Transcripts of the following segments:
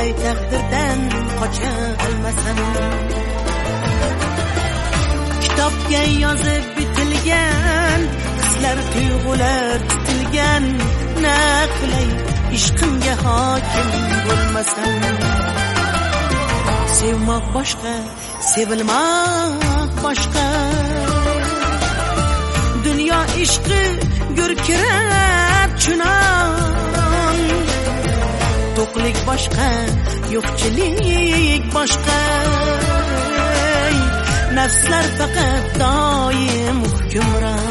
qilay taqdirdan qocha olmasam. Kitobga yozib bitilgan hislar tuyg'ular tutilgan, na qilay ishqimga hokim bo'lmasam. Sevmoq boshqa, sevilmoq boshqa. Dunyo ishqi gurkirab chunon. To'qlik boshqa, yo'qchilik boshqa. Nafslar faqat doim hukmron.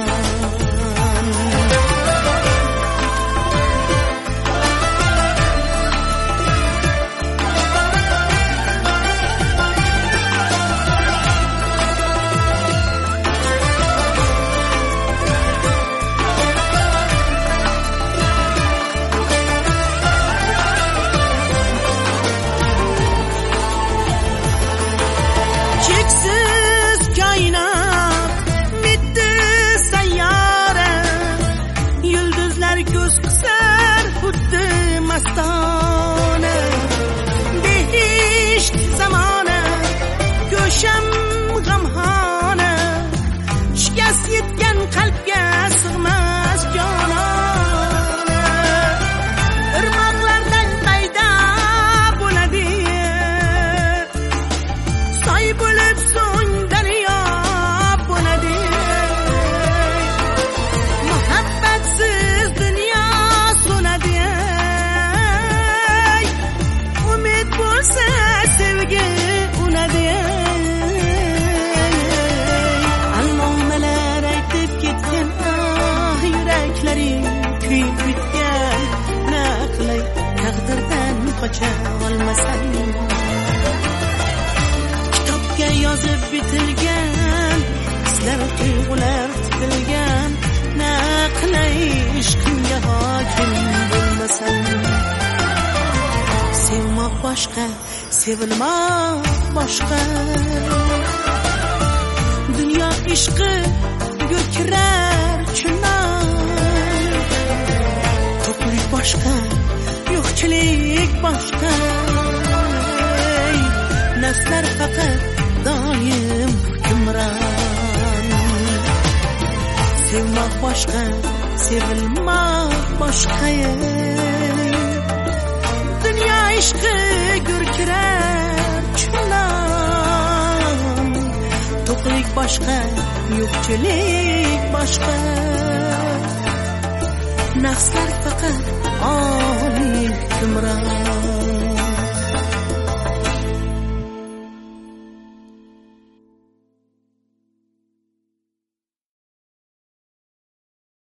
Mastona behisht zamona, go'sham g'amxona, shikast yetgan qalbga sig'mas jonona. Irmoqlardan paydo bo'ladi, soy bo'lib so'ng daryo bo'ladi. Muhabbatsiz dunyo so'nadi. Sevgi unadi. Allomalar aytib ketgan, yuraklari kuyib bitgan. Na qilay taqdirdan qocha olmasam. Kitobga yozib bitilgan hislar tuyg'ular tutilgan, na qilay ishqimga hokim bo'lmasam. Sevmoq boshqa, sevilmoq boshqa. Dunyo ishqi gurkirar chunon. To'qlik boshqa, yo'qchilik boshqa. Nafslar faqat doim hukmron. Sevmoq boshqa, sevilmoq boshqa. Dünya ishqi gurkirar chunon. To'qlik boshqa, yo'qchilik boshqa. Nafslar faqat oliy hukmron.